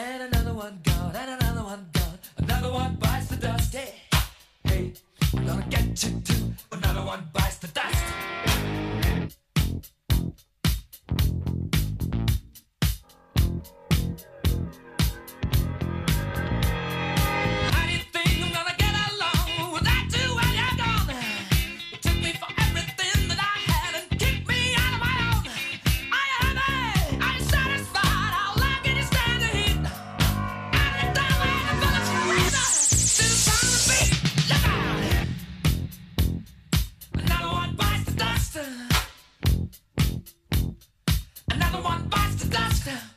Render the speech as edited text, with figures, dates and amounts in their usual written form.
And another one gone, and another one gone. Another one bites the dust. Hey, hey, I'm gonna get you too. Another one bites the dust. How do you think I'm gonna get along without you while you're gone? You took me for everything that I had and kicked me out of my own. Are you happy? Are you satisfied? How long can you stand the heat? Out of the time when the bullets rain to the sound of the beat. Look out! Another one bites the dust. Another one bites the dust.